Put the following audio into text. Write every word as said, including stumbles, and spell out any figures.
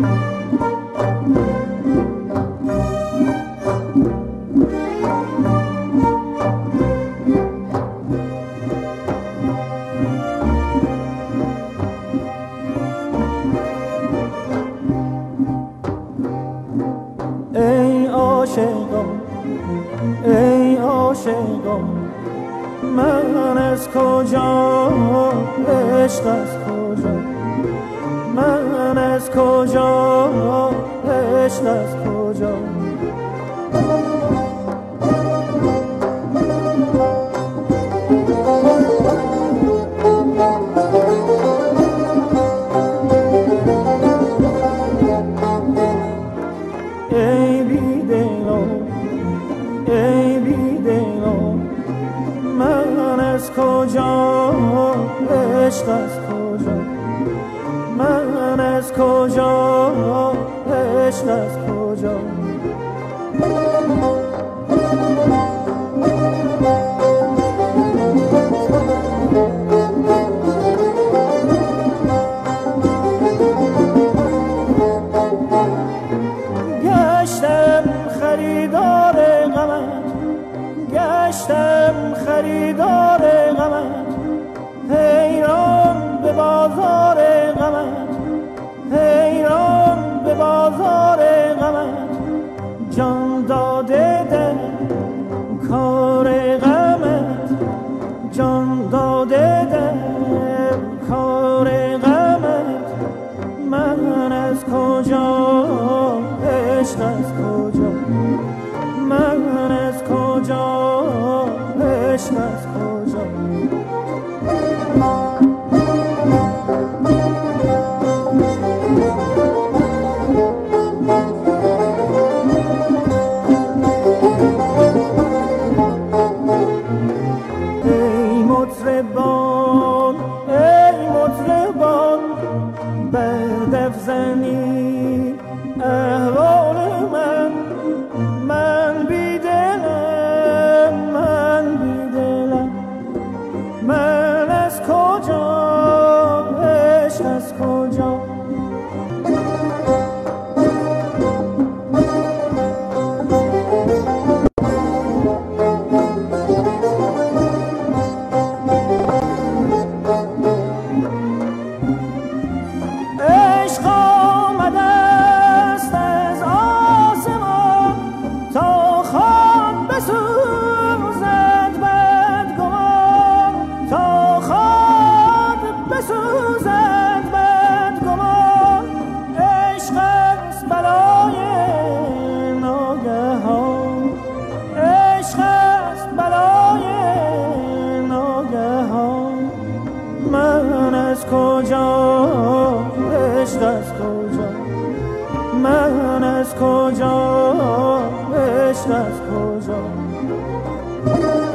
ای عاشقان ای عاشقان من از کجا عشق از کجا من از کجا عشق از کجا ای بیدلان ای بیدلان من از کجا عشق از کجا من از کجا عشق از کجا گشتم خریدار غمت گشتم خریدار غمت حیران به بازار غمت حیران به بازار غمت جان داده دل کار غمت جان داده دل کار غمت من از کجا عشق از کجا من از کجا عشق از کجا ای مطربان ای مطربان بردف زنی احوال من من بیدلم من بیدلم من از کجا عشق از کجا عشق آمده است از آسمان تا خاک بسوزد بدگمان تا خاک بسوزد بدگمان عشق است بلای ناگهان عشق است بلای ناگهان من از کجا عشق از کجا من از کجا عشق از کجا